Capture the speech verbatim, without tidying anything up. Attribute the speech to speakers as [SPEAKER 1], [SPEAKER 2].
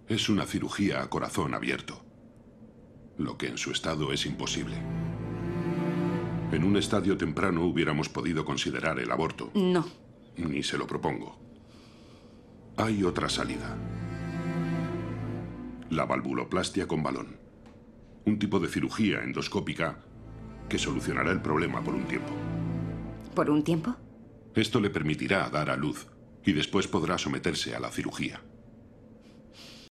[SPEAKER 1] Es una cirugía a corazón abierto, lo que en su estado es imposible. En un estadio temprano hubiéramos podido considerar el aborto.
[SPEAKER 2] No.
[SPEAKER 1] Ni se lo propongo. Hay otra salida. La valvuloplastia con balón. Un tipo de cirugía endoscópica que solucionará el problema por un tiempo.
[SPEAKER 2] ¿Por un tiempo?
[SPEAKER 1] Esto le permitirá dar a luz y después podrá someterse a la cirugía.